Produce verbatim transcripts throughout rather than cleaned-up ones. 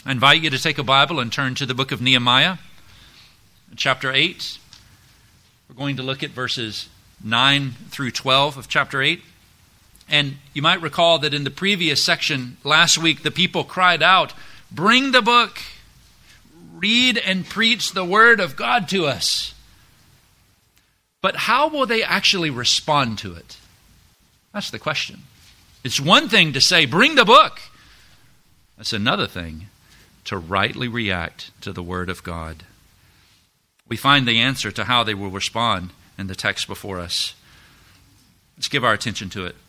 I invite you to take a Bible and turn to the book of Nehemiah, chapter eight. We're going to look at verses nine through twelve of chapter eight. And you might recall that in the previous section last week, the people cried out, "Bring the book, read and preach the word of God to us." But how will they actually respond to it? That's the question. It's one thing to say, "Bring the book." That's another thing to rightly react to the word of God. We find the answer to how they will respond in the text before us. Let's give our attention to it.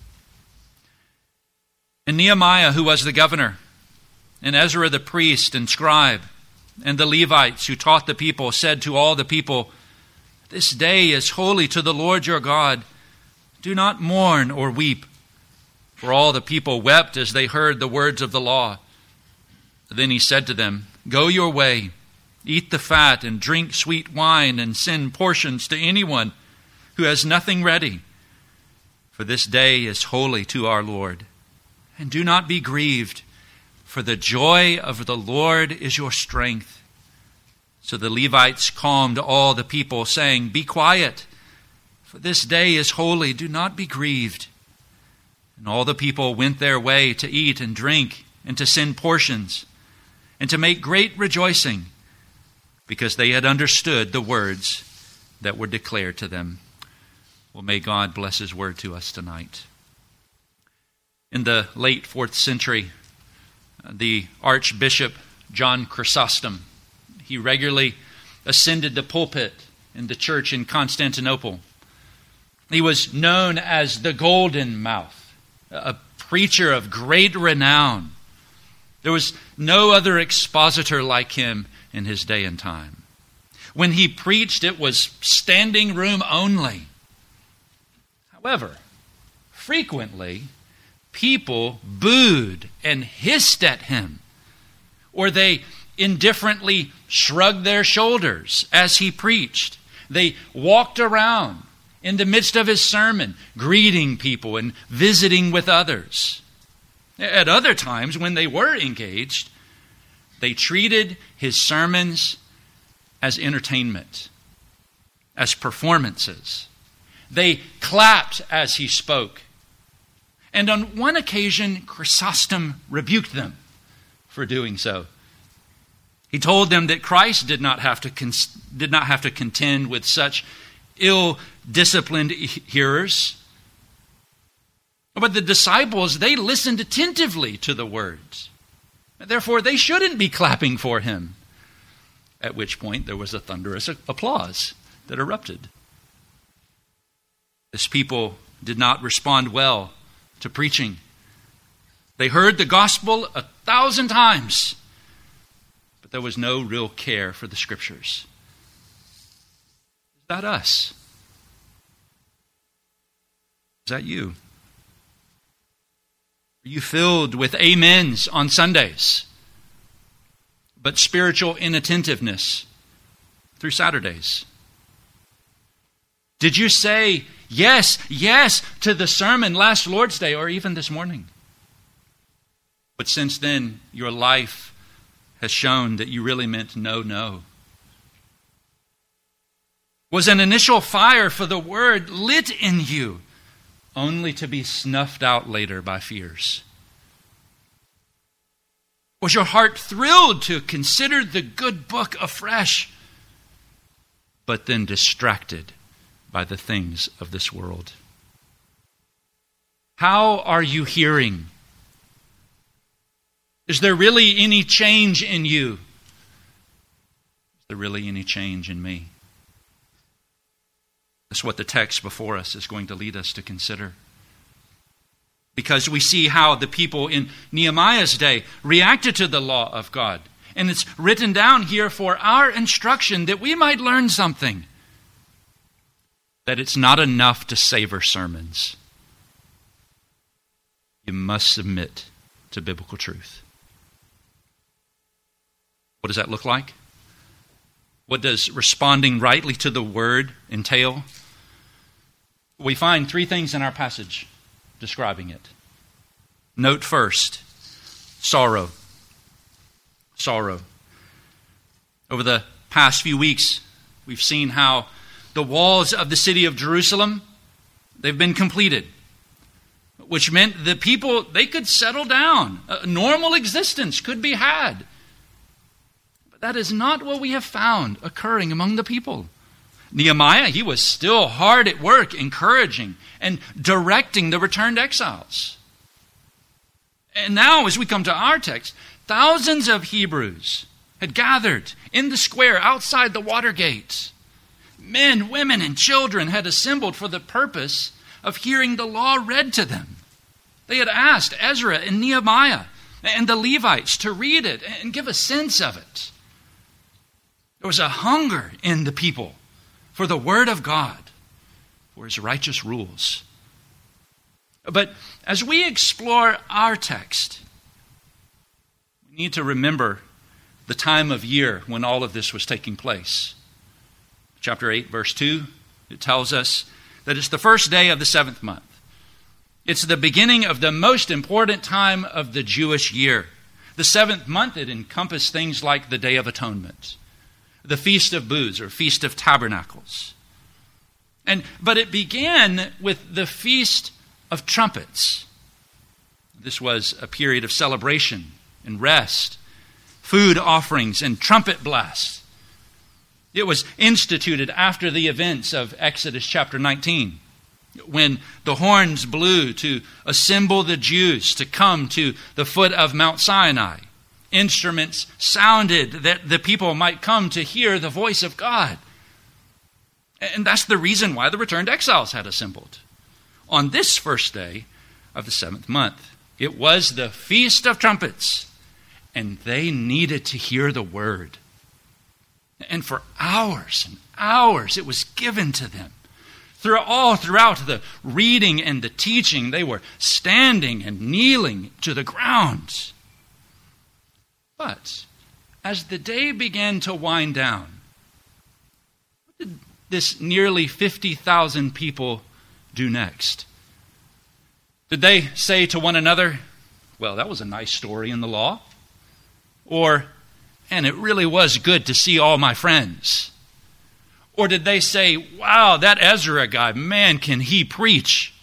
And Nehemiah, who was the governor, and Ezra the priest and scribe, and the Levites who taught the people, said to all the people, "This day is holy to the Lord your God. Do not mourn or weep." For all the people wept as they heard the words of the law. Then he said to them, "Go your way, eat the fat and drink sweet wine, and send portions to anyone who has nothing ready. For this day is holy to our Lord. And do not be grieved, for the joy of the Lord is your strength." So the Levites calmed all the people, saying, "Be quiet, for this day is holy. Do not be grieved." And all the people went their way to eat and drink, and to send portions, and to make great rejoicing, because they had understood the words that were declared to them. Well, may God bless His word to us tonight. In the late fourth century, the Archbishop John Chrysostom, he regularly ascended the pulpit in the church in Constantinople. He was known as the Golden Mouth, a preacher of great renown. There was no other expositor like him in his day and time. When he preached, it was standing room only. However, frequently, people booed and hissed at him, or they indifferently shrugged their shoulders as he preached. They walked around in the midst of his sermon, greeting people and visiting with others. At other times, when they were engaged, they treated his sermons as entertainment, as performances. They clapped as he spoke. And on one occasion, Chrysostom rebuked them for doing so. He told them that Christ did not have to con- did not have to contend with such ill-disciplined hearers. But the disciples, they listened attentively to the words. Therefore, they shouldn't be clapping for him. At which point, there was a thunderous applause that erupted. This people did not respond well to preaching. They heard the gospel a thousand times, but there was no real care for the scriptures. Is that us? Is that you? Are you filled with amens on Sundays, but spiritual inattentiveness through Saturdays? Did you say yes, yes to the sermon last Lord's Day or even this morning? But since then, your life has shown that you really meant no, no. Was an initial fire for the word lit in you, only to be snuffed out later by fears? Was your heart thrilled to consider the good book afresh, but then distracted by the things of this world? How are you hearing? Is there really any change in you? Is there really any change in me? That's what the text before us is going to lead us to consider. Because we see how the people in Nehemiah's day reacted to the law of God. And it's written down here for our instruction that we might learn something. That it's not enough to savor sermons. You must submit to biblical truth. What does that look like? What does responding rightly to the word entail? We find three things in our passage describing it. Note first, sorrow. sorrow. Over the past few weeks, we've seen how the walls of the city of Jerusalem, they've been completed, which meant the people, they could settle down. A normal existence could be had. But that is not what we have found occurring among the people. Nehemiah, he was still hard at work, encouraging and directing the returned exiles. And now, as we come to our text, thousands of Hebrews had gathered in the square outside the water gate. Men, women, and children had assembled for the purpose of hearing the law read to them. They had asked Ezra and Nehemiah and the Levites to read it and give a sense of it. There was a hunger in the people for the word of God, for his righteous rules. But as we explore our text, we need to remember the time of year when all of this was taking place. Chapter eight, verse two, it tells us that it's the first day of the seventh month. It's the beginning of the most important time of the Jewish year. The seventh month, it encompassed things like the Day of Atonement, the Feast of Booths or Feast of Tabernacles. And but it began with the Feast of Trumpets. This was a period of celebration and rest, food offerings and trumpet blasts. It was instituted after the events of Exodus chapter nineteen, when the horns blew to assemble the Jews to come to the foot of Mount Sinai. Instruments sounded that the people might come to hear the voice of God. And that's the reason why the returned exiles had assembled. On this first day of the seventh month, it was the Feast of Trumpets, and they needed to hear the word. And for hours and hours it was given to them. Through all throughout the reading and the teaching, they were standing and kneeling to the ground. But as the day began to wind down, what did this nearly fifty thousand people do next? Did they say to one another, well, that was a nice story in the law? Or, and it really was good to see all my friends? Or did they say, wow, that Ezra guy, man, can he preach?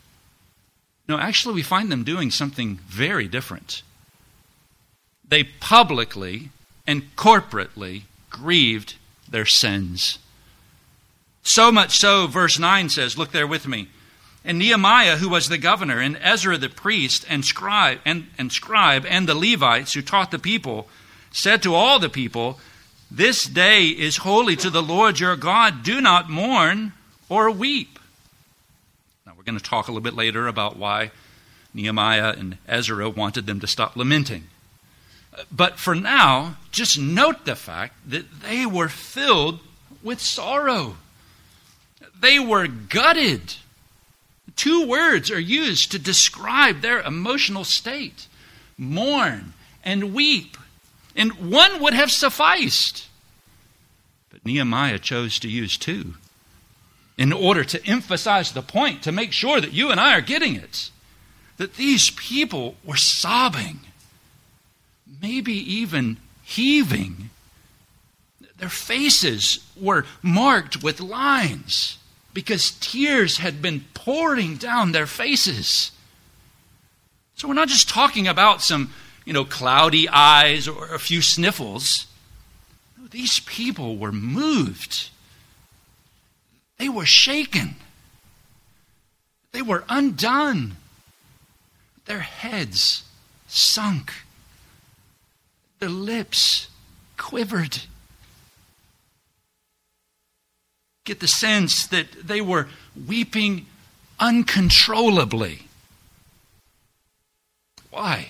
No, actually we find them doing something very different. They publicly and corporately grieved their sins. So much so, verse nine says, look there with me. And Nehemiah, who was the governor, and Ezra the priest, and scribe, and, and scribe, and the Levites who taught the people, said to all the people, this day is holy to the Lord your God. Do not mourn or weep. Now we're going to talk a little bit later about why Nehemiah and Ezra wanted them to stop lamenting. But for now, just note the fact that they were filled with sorrow. They were gutted. Two words are used to describe their emotional state: mourn and weep. And one would have sufficed. But Nehemiah chose to use two in order to emphasize the point, to make sure that you and I are getting it. That these people were sobbing, maybe even heaving. Their faces were marked with lines because tears had been pouring down their faces. So we're not just talking about some, you know, cloudy eyes or a few sniffles. No, these people were moved. They were shaken. They were undone. Their heads sunk. Their lips quivered. Get the sense that they were weeping uncontrollably. Why?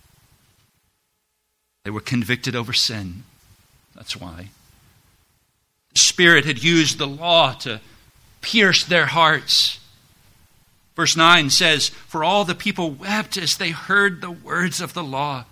They were convicted over sin. That's why. The Spirit had used the law to pierce their hearts. Verse nine says, for all the people wept as they heard the words of the law.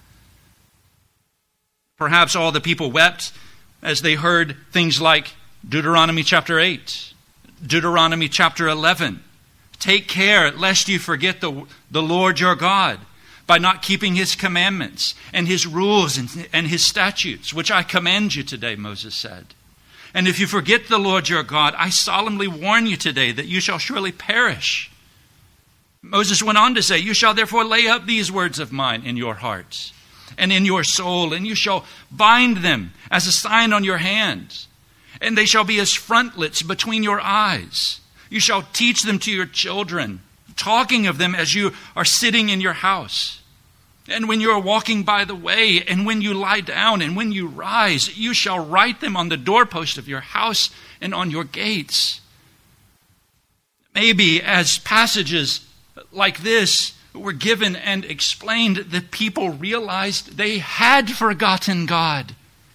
Perhaps all the people wept as they heard things like Deuteronomy chapter eight, Deuteronomy chapter eleven. Take care lest you forget the, the Lord your God, by not keeping his commandments and his rules and, and his statutes, which I command you today, Moses said. And if you forget the Lord your God, I solemnly warn you today that you shall surely perish. Moses went on to say, you shall therefore lay up these words of mine in your hearts and in your soul, and you shall bind them as a sign on your hands, and they shall be as frontlets between your eyes. You shall teach them to your children, talking of them as you are sitting in your house. And when you are walking by the way, and when you lie down, and when you rise, you shall write them on the doorpost of your house and on your gates. Maybe as passages like this were given and explained, the people realized they had forgotten God,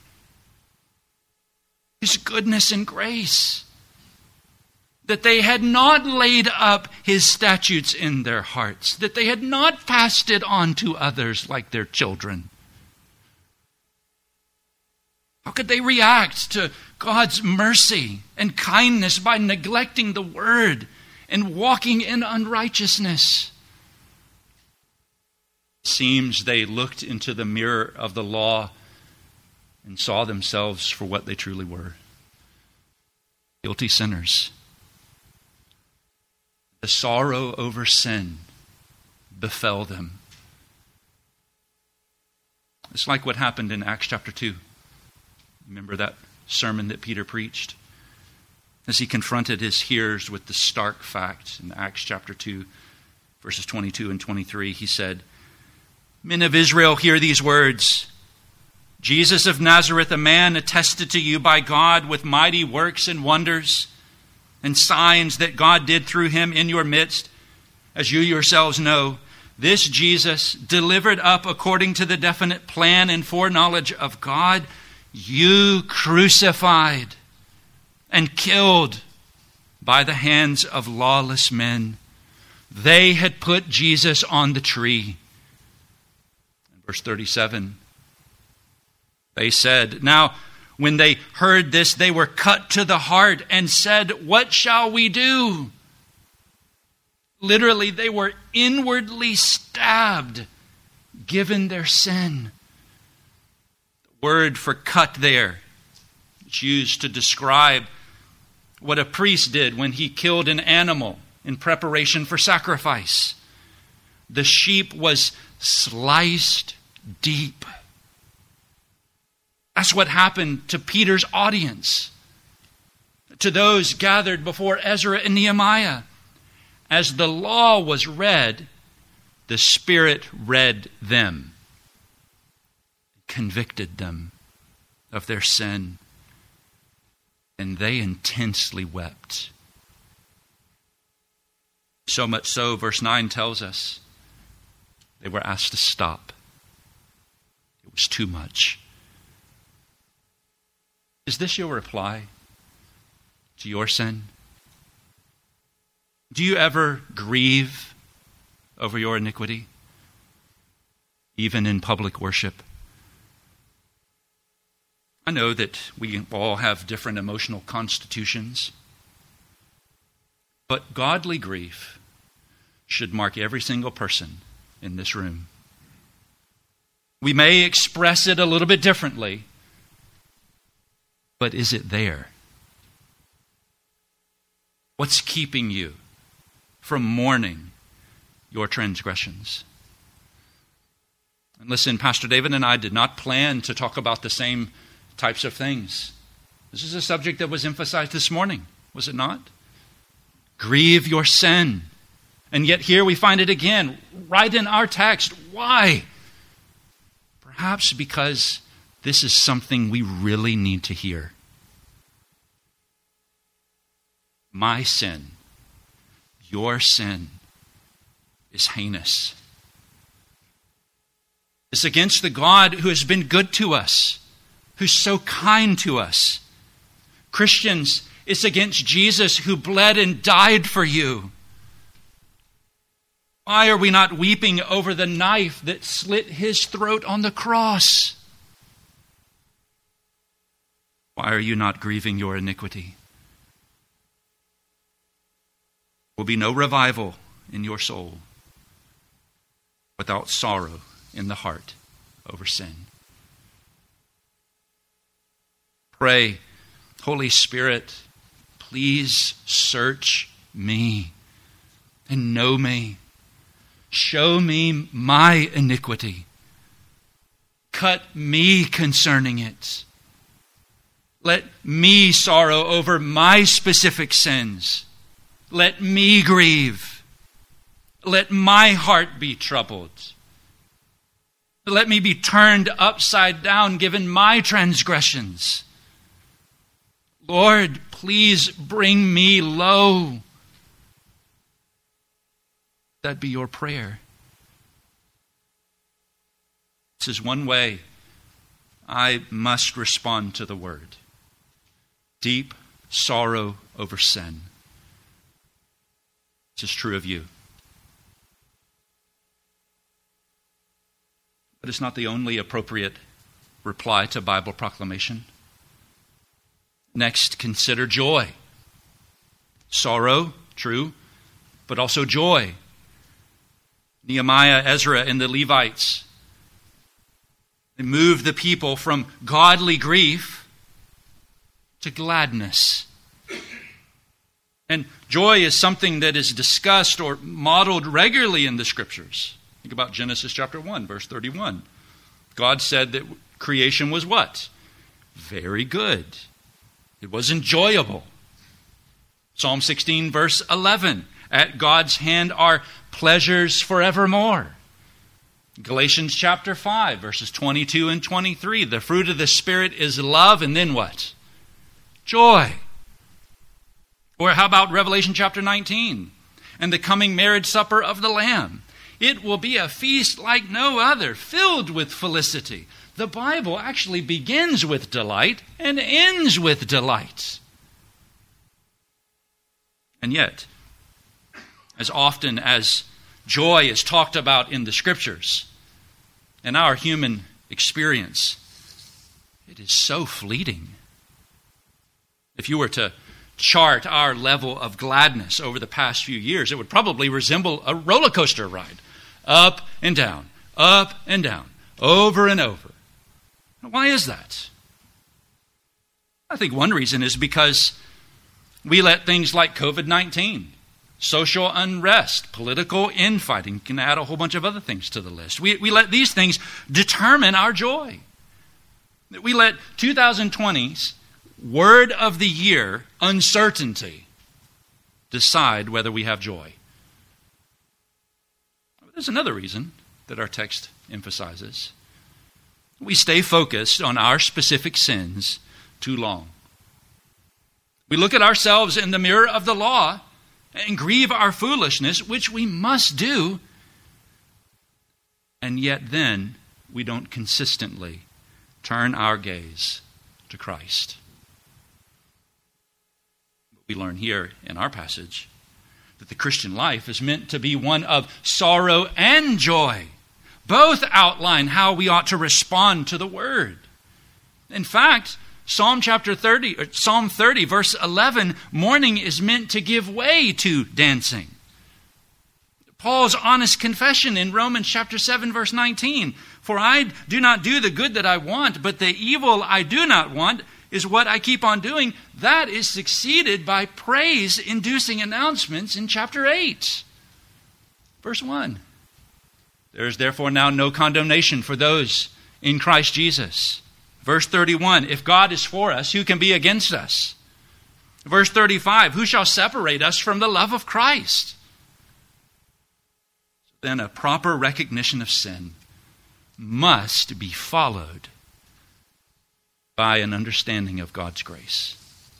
His goodness and grace, that they had not laid up His statutes in their hearts, that they had not passed it on to others like their children. How could they react to God's mercy and kindness by neglecting the word and walking in unrighteousness? It seems they looked into the mirror of the law and saw themselves for what they truly were: guilty sinners. The sorrow over sin befell them. It's like what happened in Acts chapter two. Remember that sermon that Peter preached? As he confronted his hearers with the stark fact in Acts chapter two, verses twenty-two and twenty-three, he said, "Men of Israel, hear these words. Jesus of Nazareth, a man attested to you by God with mighty works and wonders and signs that God did through him in your midst, as you yourselves know. This Jesus, delivered up according to the definite plan and foreknowledge of God, you crucified and killed by the hands of lawless men. They had put Jesus on the tree." Verse thirty-seven, they said, "Now, when they heard this, they were cut to the heart and said, 'What shall we do?'" Literally, they were inwardly stabbed, given their sin. The word for cut there, it's used to describe what a priest did when he killed an animal in preparation for sacrifice. The sheep was sliced deep. That's what happened to Peter's audience, to those gathered before Ezra and Nehemiah. As the law was read, the Spirit read them, convicted them of their sin, and they intensely wept. So much so, verse nine tells us, they were asked to stop. It was too much. Is this your reply to your sin? Do you ever grieve over your iniquity, even in public worship? I know that we all have different emotional constitutions, but godly grief should mark every single person in this room. We may express it a little bit differently, but is it there? What's keeping you from mourning your transgressions? And listen, Pastor David and I did not plan to talk about the same types of things. This is a subject that was emphasized this morning, was it not? Grieve your sin. And yet here we find it again, right in our text. Why? Perhaps because this is something we really need to hear. My sin, your sin, is heinous. It's against the God who has been good to us, who's so kind to us. Christians, it's against Jesus who bled and died for you. Why are we not weeping over the knife that slit his throat on the cross? Why are you not grieving your iniquity? There will be no revival in your soul without sorrow in the heart over sin. Pray, Holy Spirit, please search me and know me. Show me my iniquity. Cut me concerning it. Let me sorrow over my specific sins. Let me grieve. Let my heart be troubled. Let me be turned upside down given my transgressions. Lord, please bring me low. That be your prayer. This is one way I must respond to the word. Deep sorrow over sin. This is true of you. But it's not the only appropriate reply to Bible proclamation. Next, consider joy. Sorrow, true, but also joy. Nehemiah, Ezra, and the Levites, they moved the people from godly grief to gladness. And joy is something that is discussed or modeled regularly in the Scriptures. Think about Genesis chapter one, verse thirty-one. God said that creation was what? Very good. It was enjoyable. Psalm sixteen, verse eleven. At God's hand are pleasures forevermore. Galatians chapter five, verses twenty-two and twenty-three. The fruit of the Spirit is love, and then what? Joy. Or how about Revelation chapter nineteen? And the coming marriage supper of the Lamb. It will be a feast like no other, filled with felicity. The Bible actually begins with delight and ends with delight. And yet, as often as joy is talked about in the Scriptures, in our human experience, it is so fleeting. If you were to chart our level of gladness over the past few years, it would probably resemble a roller coaster ride. Up and down, up and down, over and over. Why is that? I think one reason is because we let things like covid nineteen, social unrest, political infighting, can add a whole bunch of other things to the list. We, we let these things determine our joy. We let twenty twenty's word of the year, uncertainty, decide whether we have joy. There's another reason that our text emphasizes. We stay focused on our specific sins too long. We look at ourselves in the mirror of the law and grieve our foolishness, which we must do, and yet then we don't consistently turn our gaze to Christ. We learn here in our passage that the Christian life is meant to be one of sorrow and joy. Both outline how we ought to respond to the Word. In fact, Psalm chapter thirty, or Psalm thirty, verse eleven, mourning is meant to give way to dancing. Paul's honest confession in Romans chapter seven, verse nineteen, for I do not do the good that I want, but the evil I do not want is what I keep on doing. That is succeeded by praise-inducing announcements in chapter eight. Verse one. There is therefore now no condemnation for those in Christ Jesus. Verse thirty-one. If God is for us, who can be against us? Verse thirty-five. Who shall separate us from the love of Christ? Then a proper recognition of sin must be followed by an understanding of God's grace.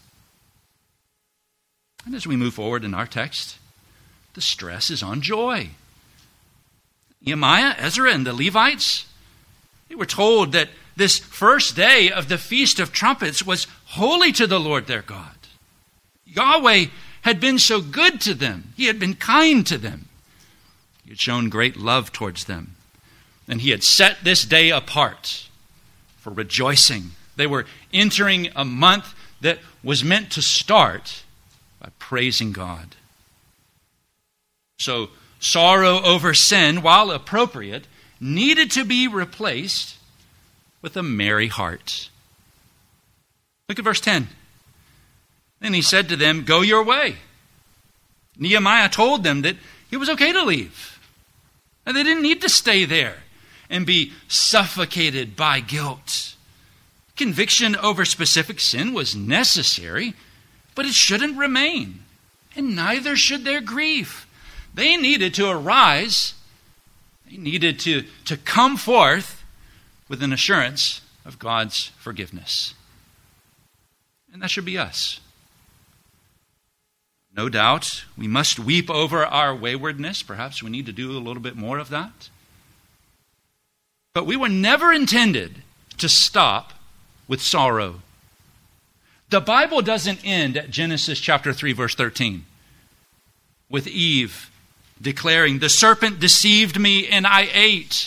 And as we move forward in our text, the stress is on joy. Nehemiah, Ezra, and the Levites, they were told that this first day of the Feast of Trumpets was holy to the Lord their God. Yahweh had been so good to them. He had been kind to them. He had shown great love towards them. And he had set this day apart for rejoicing. They were entering a month that was meant to start by praising God. So Sorrow over sin, while appropriate, needed to be replaced with a merry heart. Look at verse ten. Then he said to them, "Go your way." Nehemiah told them that it was okay to leave. And they didn't need to stay there and be suffocated by guilt. Conviction over specific sin was necessary, but it shouldn't remain, and neither should their grief. They needed to arise, they needed to, to come forth with an assurance of God's forgiveness. And that should be us. No doubt, we must weep over our waywardness. Perhaps we need to do a little bit more of that. But we were never intended to stop with sorrow. The Bible doesn't end at Genesis chapter three, verse thirteen, with Eve declaring, "The serpent deceived me and I ate."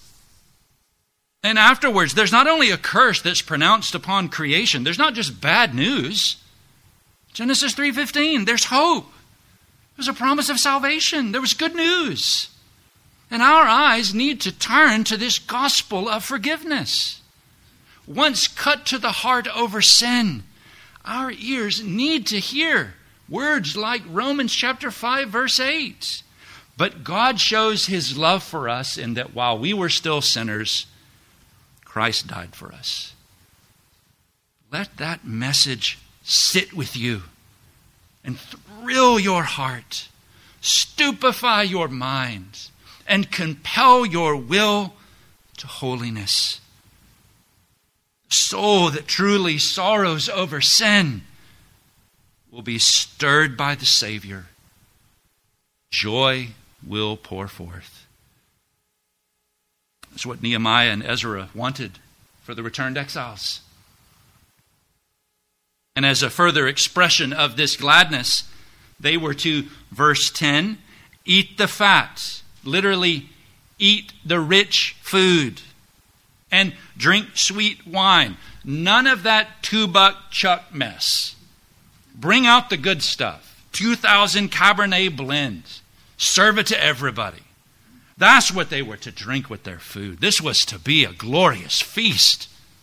And afterwards, there's not only a curse that's pronounced upon creation, there's not just bad news. Genesis three fifteen, there's hope. There's a promise of salvation. There was good news. And our eyes need to turn to this gospel of forgiveness. Once cut to the heart over sin, our ears need to hear words like Romans chapter five, verse eight. But God shows his love for us in that while we were still sinners, Christ died for us. Let that message sit with you and thrill your heart, stupefy your mind, and compel your will to holiness. The soul that truly sorrows over sin will be stirred by the Savior. Joy will pour forth. That's what Nehemiah and Ezra wanted for the returned exiles. And as a further expression of this gladness, they were to, verse ten, eat the fat, literally eat the rich food, and drink sweet wine. None of that two-buck chuck mess. Bring out the good stuff. two thousand Cabernet blends. Serve it to everybody. That's what they were to drink with their food. This was to be a glorious feast.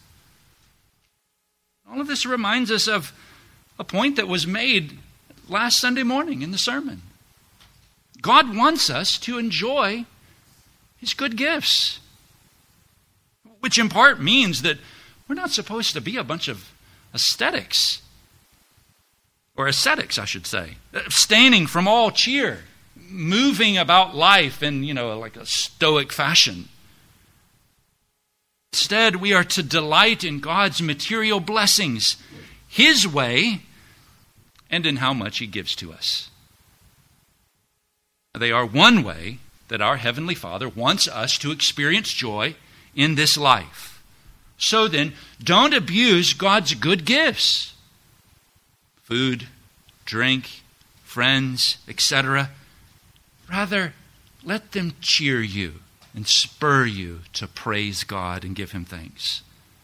All of this reminds us of a point that was made last Sunday morning in the sermon. God wants us to enjoy his good gifts, which in part means that we're not supposed to be a bunch of ascetics, or ascetics, I should say, abstaining from all cheer, moving about life in, you know, like a stoic fashion. Instead, we are to delight in God's material blessings, his way, and in how much he gives to us. They are one way that our Heavenly Father wants us to experience joy in this life. So then, don't abuse God's good gifts. Food, drink, friends, et cetera. Rather, let them cheer you and spur you to praise God and give him thanks.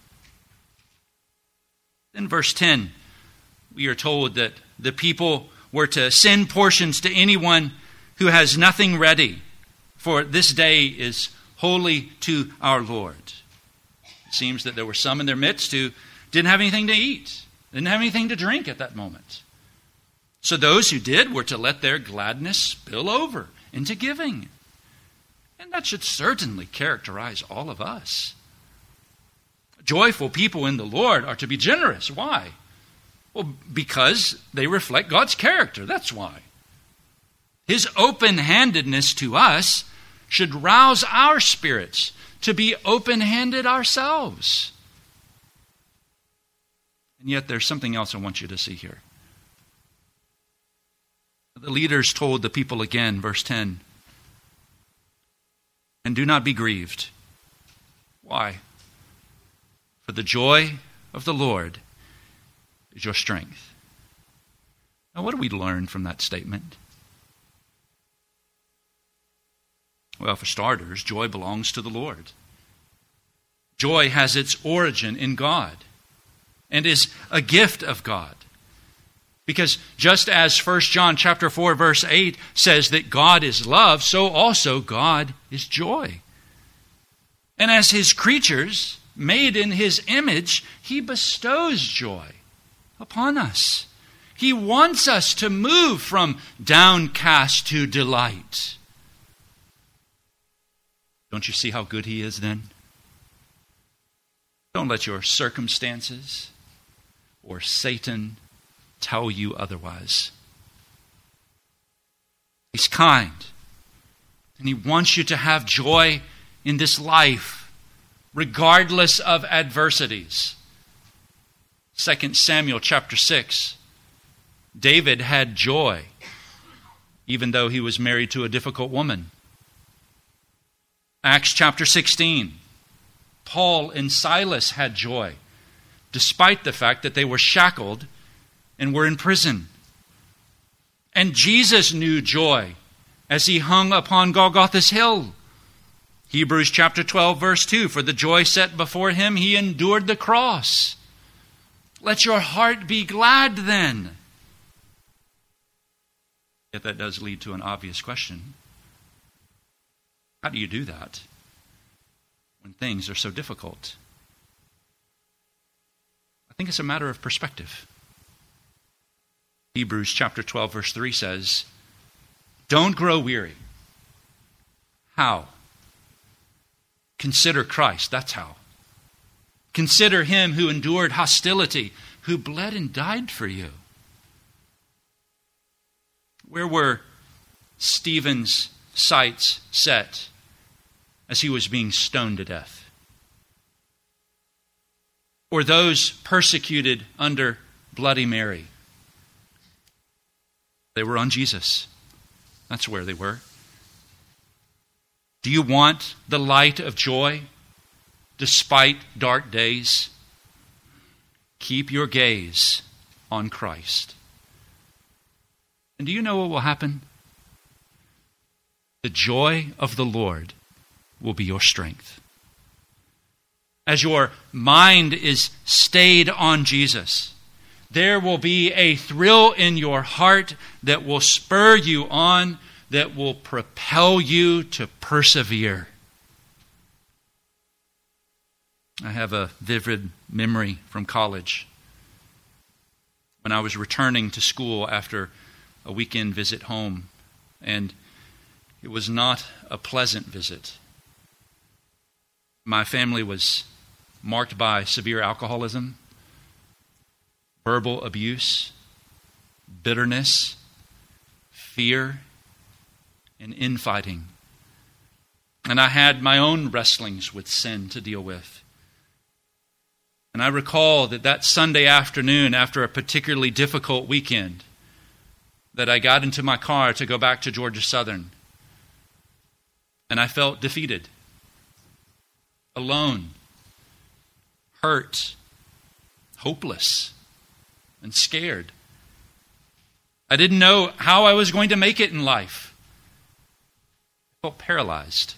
In verse ten, we are told that the people were to send portions to anyone who has nothing ready, for this day is holy to our Lord. It seems that there were some in their midst who didn't have anything to eat, didn't have anything to drink at that moment. So those who did were to let their gladness spill over into giving. And that should certainly characterize all of us. Joyful people in the Lord are to be generous. Why? Well, because they reflect God's character. That's why. His open-handedness to us should rouse our spirits to be open-handed ourselves. And yet there's something else I want you to see here. The leaders told the people again, verse ten, "And do not be grieved." Why? For the joy of the Lord is your strength. Now, what do we learn from that statement? Well, for starters, joy belongs to the Lord. Joy has its origin in God and is a gift of God, Because just as First John chapter four verse eight says that God is love, so also God is joy. And as his creatures, made in his image, he bestows joy upon us. He wants us to move from downcast to delight. Don't you see how good he is then? Don't let your circumstances or Satan tell you otherwise. He's kind, and he wants you to have joy in this life, regardless of adversities. Second Samuel chapter six. David had joy, even though he was married to a difficult woman. Acts chapter sixteen. Paul and Silas had joy, despite the fact that they were shackled and were in prison. And Jesus knew joy as he hung upon Golgotha's hill. Hebrews chapter twelve, verse two, for the joy set before him, he endured the cross. Let your heart be glad then. Yet that does lead to an obvious question. How do you do that when things are so difficult? I think it's a matter of perspective. Hebrews chapter twelve, verse three says, don't grow weary. How? Consider Christ. That's how. Consider him who endured hostility, who bled and died for you. Where were Stephen's sights set as he was being stoned to death? Or those persecuted under Bloody Mary? They were on Jesus. That's where they were. Do you want the light of joy despite dark days? Keep your gaze on Christ. And do you know what will happen? The joy of the Lord will be your strength. As your mind is stayed on Jesus, there will be a thrill in your heart that will spur you on, that will propel you to persevere. I have a vivid memory from college when I was returning to school after a weekend visit home, and it was not a pleasant visit. My family was marked by severe alcoholism, verbal abuse, bitterness, fear, and infighting. And I had my own wrestlings with sin to deal with. And I recall that that Sunday afternoon, after a particularly difficult weekend, that I got into my car to go back to Georgia Southern. And I felt defeated, alone, hurt, hopeless, and scared. I didn't know how I was going to make it in life. I felt paralyzed.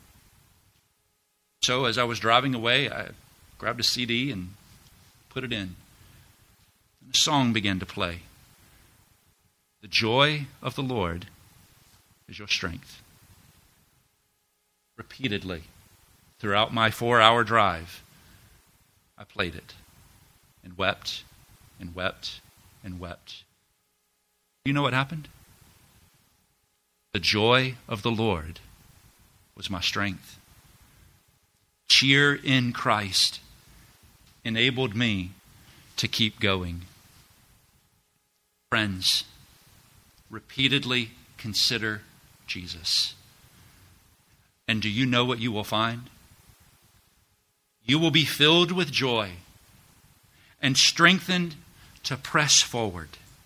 So as I was driving away, I grabbed a C D and put it in. And a song began to play. The joy of the Lord is your strength. Repeatedly, throughout my four-hour drive, I played it and wept and wept and wept. You know what happened? The joy of the Lord was my strength. Cheer in Christ enabled me to keep going. Friends, repeatedly consider Jesus. And do you know what you will find? You will be filled with joy and strengthened to press forward.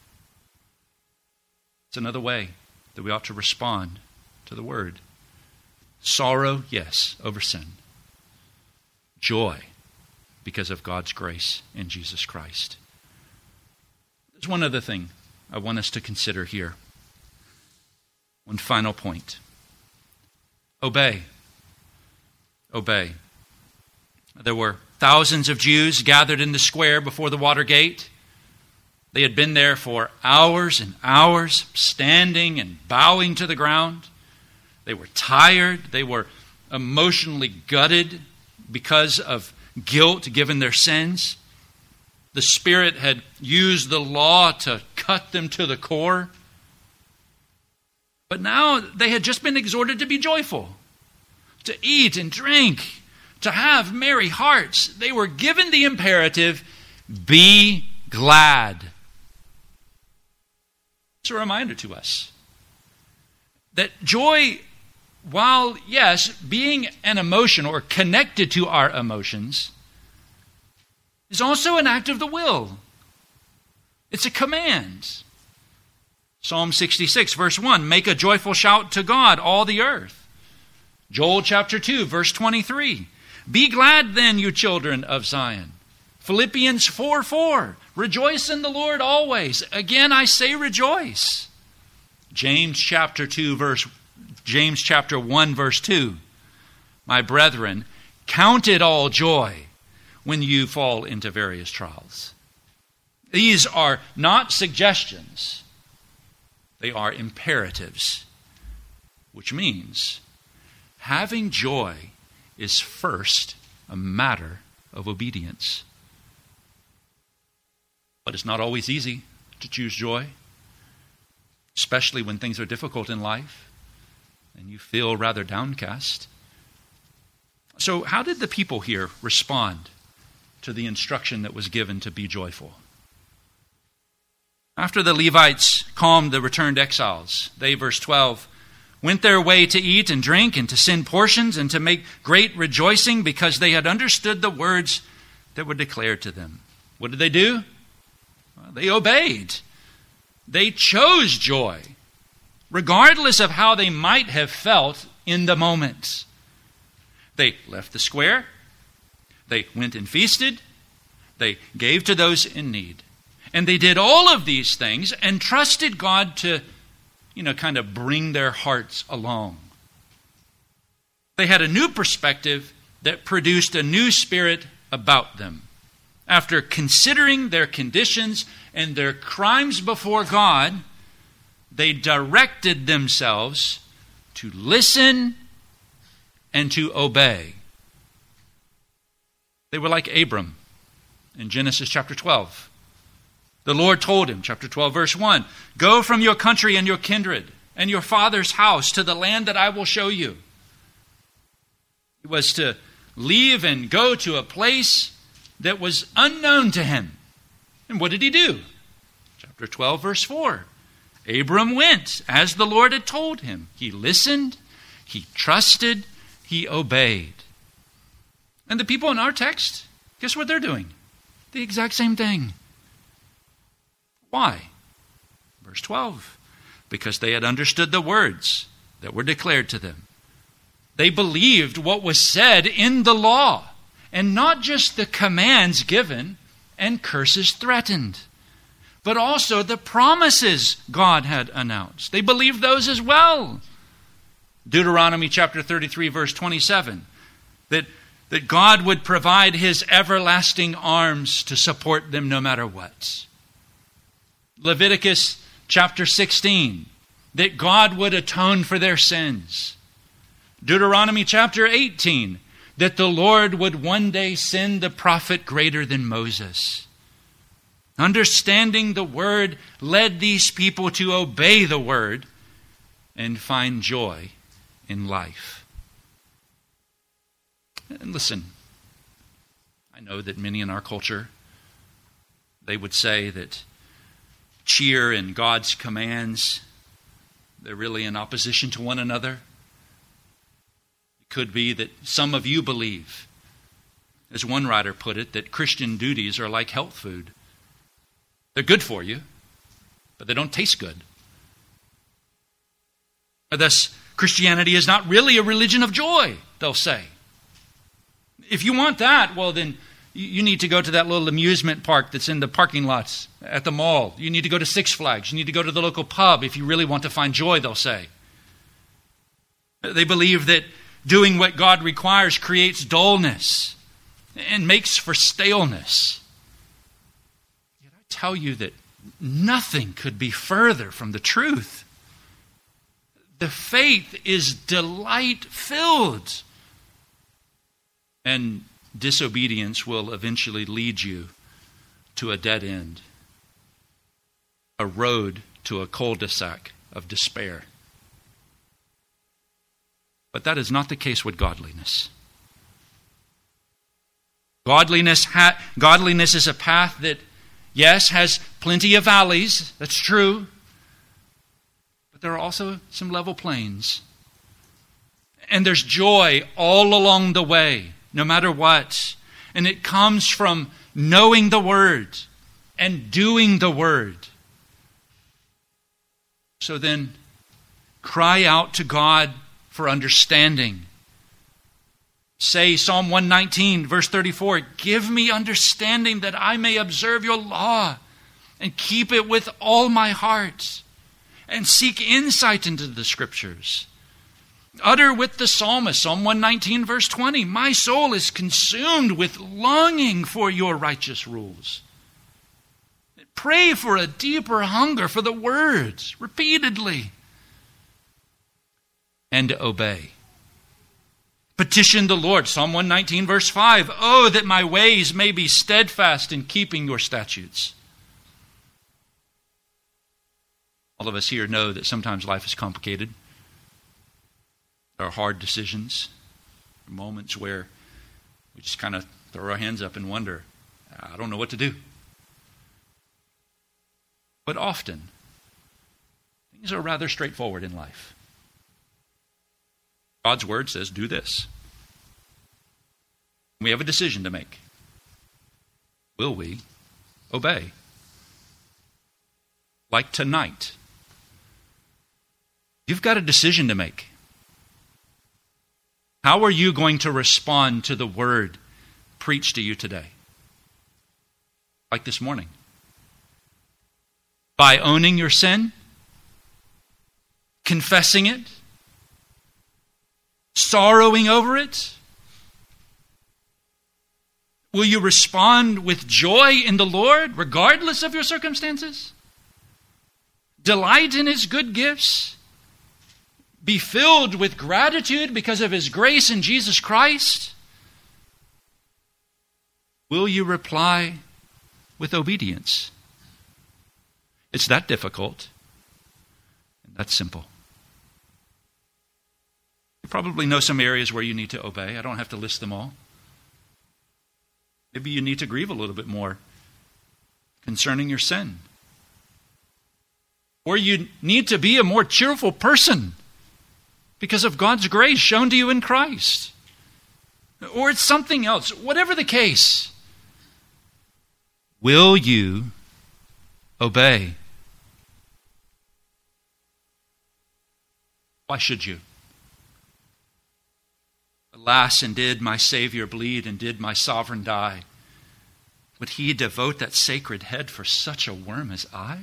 It's another way that we ought to respond to the word. Sorrow, yes, over sin. Joy, because of God's grace in Jesus Christ. There's one other thing I want us to consider here. One final point. Obey. Obey. There were thousands of Jews gathered in the square before the water gate. They had been there for hours and hours, standing and bowing to the ground. They were tired. They were emotionally gutted because of guilt given their sins. The Spirit had used the law to cut them to the core. But now they had just been exhorted to be joyful, to eat and drink, to have merry hearts. They were given the imperative, be glad. It's a reminder to us that joy, while, yes, being an emotion or connected to our emotions, is also an act of the will. It's a command. Psalm sixty-six, verse one, make a joyful shout to God, all the earth. Joel chapter two, verse twenty-three, be glad then, you children of Zion. Philippians four four, rejoice in the Lord always. Again, I say rejoice. James chapter two, verse James chapter one, verse two, my brethren, count it all joy when you fall into various trials. These are not suggestions. They are imperatives, which means having joy is first a matter of obedience. But it's not always easy to choose joy, especially when things are difficult in life and you feel rather downcast. So how did the people here respond to the instruction that was given to be joyful? After the Levites calmed the returned exiles, they, verse twelve, went their way to eat and drink and to send portions and to make great rejoicing because they had understood the words that were declared to them. What did they do? Well, they obeyed. They chose joy, regardless of how they might have felt in the moment. They left the square. They went and feasted. They gave to those in need. And they did all of these things and trusted God to, you know, kind of bring their hearts along. They had a new perspective that produced a new spirit about them. After considering their conditions and their crimes before God, they directed themselves to listen and to obey. They were like Abram in Genesis chapter twelve. The Lord told him, chapter twelve, verse one, go from your country and your kindred and your father's house to the land that I will show you. He was to leave and go to a place that was unknown to him. And what did he do? Chapter twelve, verse four. Abram went as the Lord had told him. He listened, he trusted, he obeyed. And the people in our text, guess what they're doing? The exact same thing. Why? Verse twelve. Because they had understood the words that were declared to them. They believed what was said in the law, and not just the commands given and curses threatened, but also the promises God had announced. They believed those as well. Deuteronomy chapter thirty-three, verse twenty-seven, that, that God would provide his everlasting arms to support them no matter what. Leviticus chapter sixteen, that God would atone for their sins. Deuteronomy chapter eighteen, that the Lord would one day send the prophet greater than Moses. Understanding the word led these people to obey the word and find joy in life. And listen, I know that many in our culture, they would say that cheer and God's commands, they're really in opposition to one another. It could be that some of you believe, as one writer put it, that Christian duties are like health food. They're good for you, but they don't taste good. Thus, Christianity is not really a religion of joy, they'll say. If you want that, well then, you need to go to that little amusement park that's in the parking lots at the mall. You need to go to Six Flags. You need to go to the local pub if you really want to find joy, they'll say. They believe that doing what God requires creates dullness and makes for staleness. Yet I tell you that nothing could be further from the truth. The faith is delight-filled. And disobedience will eventually lead you to a dead end, a road to a cul-de-sac of despair. But that is not the case with godliness. Godliness, ha- godliness is a path that, yes, has plenty of valleys. That's true. But there are also some level plains. And there's joy all along the way, no matter what. And it comes from knowing the Word and doing the Word. So then, cry out to God for understanding. Say Psalm one nineteen, verse thirty-four, give me understanding that I may observe your law and keep it with all my heart and seek insight into the Scriptures. Utter with the psalmist, Psalm one nineteen, verse twenty, my soul is consumed with longing for your righteous rules. Pray for a deeper hunger for the words repeatedly. And obey. Petition the Lord, Psalm one nineteen, verse five. Oh, that my ways may be steadfast in keeping your statutes. All of us here know that sometimes life is complicated. There are hard decisions, moments where we just kind of throw our hands up and wonder, I don't know what to do. But often, things are rather straightforward in life. God's Word says, do this. We have a decision to make. Will we obey? Like tonight. You've got a decision to make. How are you going to respond to the Word preached to you today? Like this morning. By owning your sin? Confessing it? Sorrowing over it? Will you respond with joy in the Lord, regardless of your circumstances? Delight in His good gifts? Be filled with gratitude because of His grace in Jesus Christ? Will you reply with obedience? It's that difficult. And that's simple. You probably know some areas where you need to obey. I don't have to list them all. Maybe you need to grieve a little bit more concerning your sin. Or you need to be a more cheerful person because of God's grace shown to you in Christ. Or it's something else. Whatever the case, will you obey? Why should you? Alas, and did my Savior bleed, and did my sovereign die? Would He devote that sacred head for such a worm as I?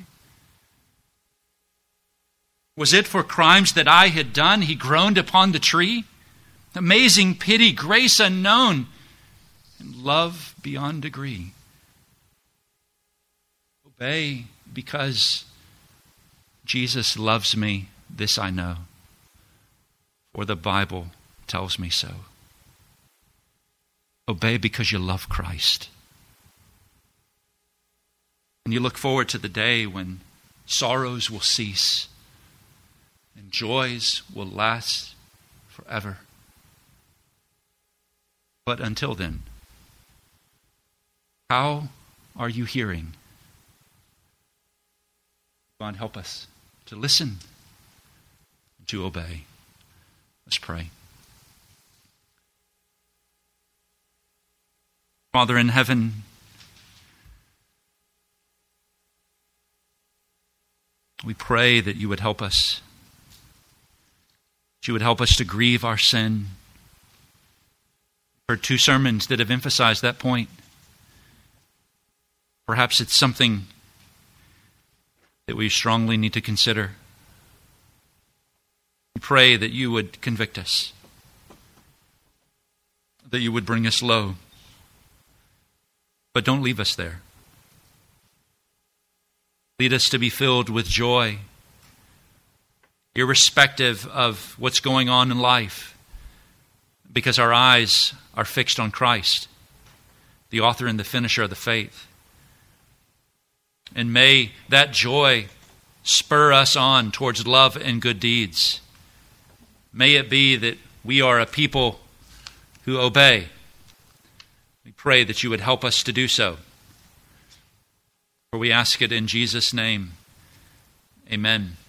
Was it for crimes that I had done He groaned upon the tree? Amazing pity, grace unknown, and love beyond degree. Obey because Jesus loves me, this I know, for the Bible tells me so. Obey because you love Christ. And you look forward to the day when sorrows will cease and joys will last forever. But until then, how are you hearing? God, help us to listen, to obey. Let's pray. Father in heaven, we pray that you would help us. That you would help us to grieve our sin. I've heard two sermons that have emphasized that point. Perhaps it's something that we strongly need to consider. We pray that you would convict us, that you would bring us low, but don't leave us there. Lead us to be filled with joy, irrespective of what's going on in life, because our eyes are fixed on Christ, the author and the finisher of the faith. And may that joy spur us on towards love and good deeds. May it be that we are a people who obey. We pray that you would help us to do so. For we ask it in Jesus' name. Amen.